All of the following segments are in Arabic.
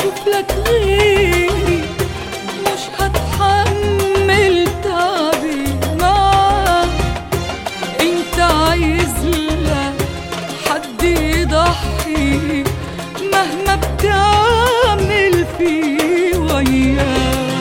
اشوف لك غيري، مش هتحمل تعبي معاك. انت عايز لك حد يضحي مهما بتعمل فيه وياك.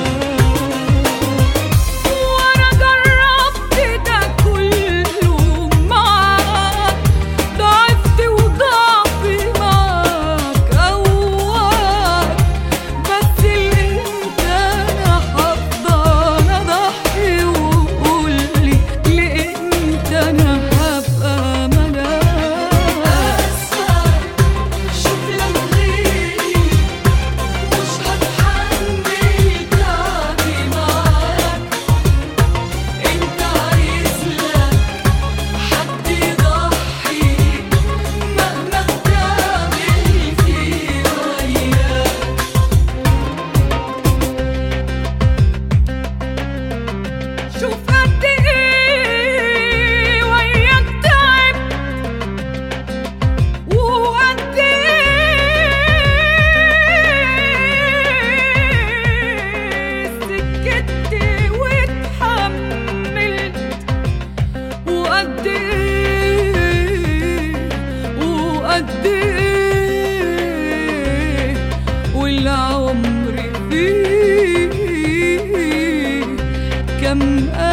وانا جربت ده كله معاك، ضعفت وضعفي معاك قواك، بس انت انا هفضل اضحي. وقولي لامتى انا هبقى ملاك؟ شوف لك غيري، مش هتحمل تعبي معاك. انت عايز لك حد يضحي مهما بتعمل فيه وياك. شوف قد ايه وياك تعبت، وقد ايه سكت واتحملت، وقد ايه والعمر فيه كم